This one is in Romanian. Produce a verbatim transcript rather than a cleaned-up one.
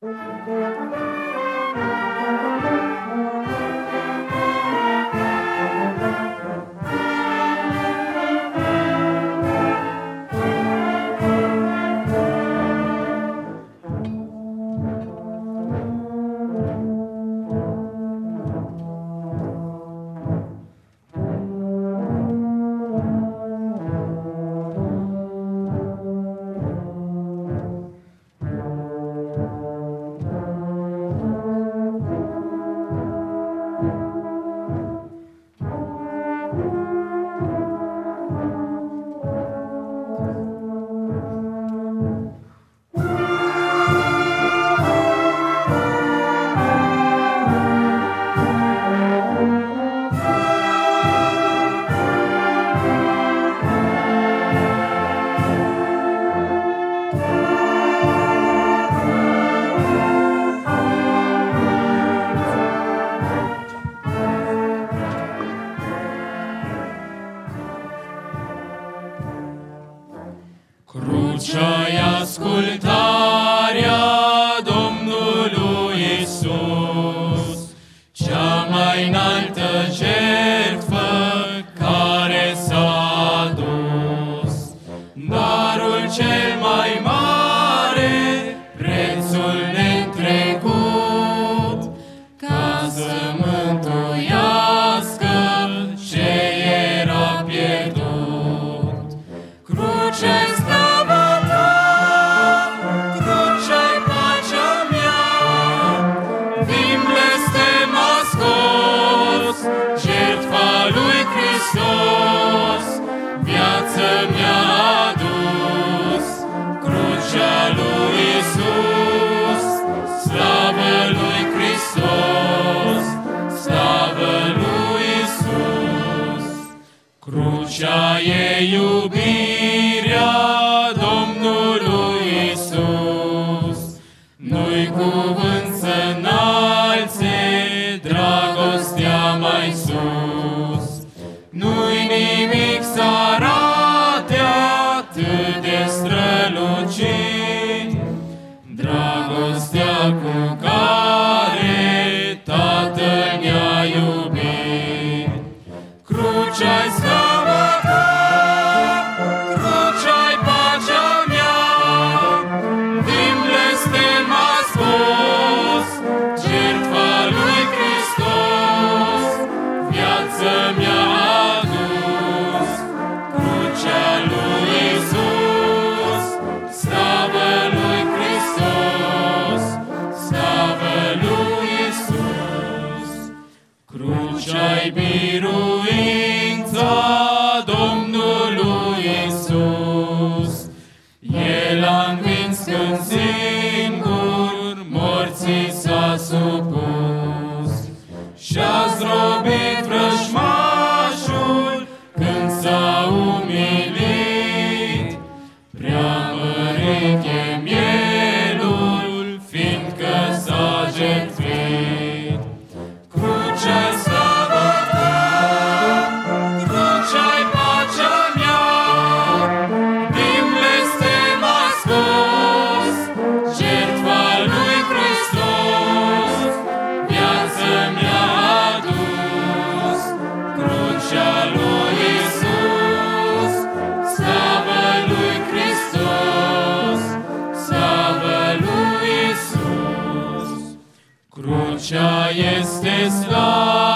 Crucea-i ascultarea Domnului Iisus, cea mai înaltă jertfă care s-a adus. Darul cel mai mare, prețul neîntrecut, ca să mântuiască ce era pierdut. Cruce-i viață mi-a adus, crucea lui Iisus, slavă lui Hristos, slavă lui Iisus. Crucea e iubirea Domnului Iisus, nu-i cuvânt să înalțe dragostea mai sus. Nu-i nimic să arate atât de strălucit, dragostea cu care Tatăl ne-a iubit. Crucea-i slava ta, crucea-i pacea mea, din blestem a scos jertfa lui Hristos, viață mi-a Crucea-i biruința Domnului Iisus, El a învins când singur morții s-a supus și-a zdrobit vrăjmașul când s-a umilit. Preamărit e mielul, fiindcă s-a jertfit. Crucea-i slava ta, crucea-i pacea mea, din blestem a scos jertfa lui Hristos, viață mi-a adus. Crucea lui Iisus, slavă lui Hristos, slavă lui Iisus. Crucea este slavă